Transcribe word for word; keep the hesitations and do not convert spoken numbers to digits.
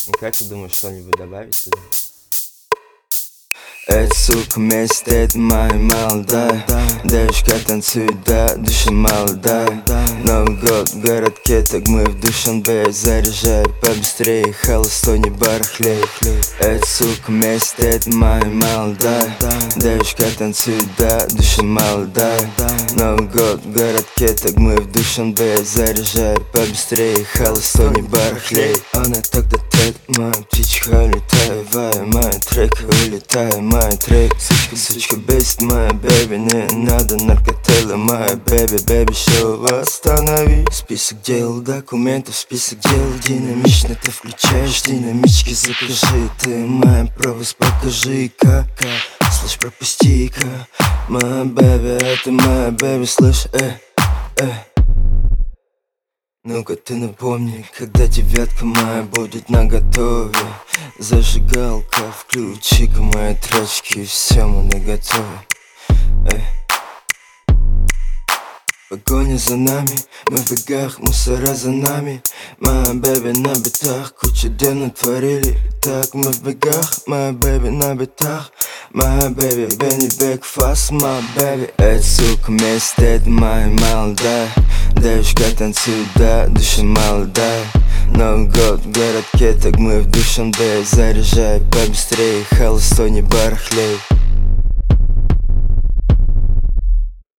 Ну как ты думаешь, что-нибудь добавить сюда? Эй, сука, вместе это моя молодая девушка танцует, да, душа молодая. Новый год в городке, так мы в Душанбе. Заряжай побыстрее, холостой не барахлей. Эй, сука, вместе это моя молодая девушка танцует, да, душа молодая. Новый год в городке, так мы в Душанбе. Заряжай побыстрее, холостой не барахлей. Она тогда трек, моя птичка улетай, вай, моя трек, улетай, моя трек. Сучка, сучка бесит, моя бэби, не надо наркотела, моя бэби, бэби, шоу останови. Список дел, документов, список дел. Динамично ты включаешь, динамички закажи. Ты моя пропуск, покажи, как, слышь, пропусти-ка. Моя бэби, это моя бэби, слышь, э, э. Ну-ка ты напомни, когда девятка моя будет наготове. Зажигалка, включи-ка мои тречки, все мы наготове. Эй. Погоня за нами, мы в бегах, мусора за нами. Моя бэби на битах, куча дел натворили. Так мы в бегах, моя бэби на битах. Моя бэби, Бенни Бек, фас, моя бэби. Эй, сука, вместе это моя молодая девушка танцует, да, душа молодая. Новый год в городке, так мы в Душанбе. Заряжай побыстрее, холостой не барахлей.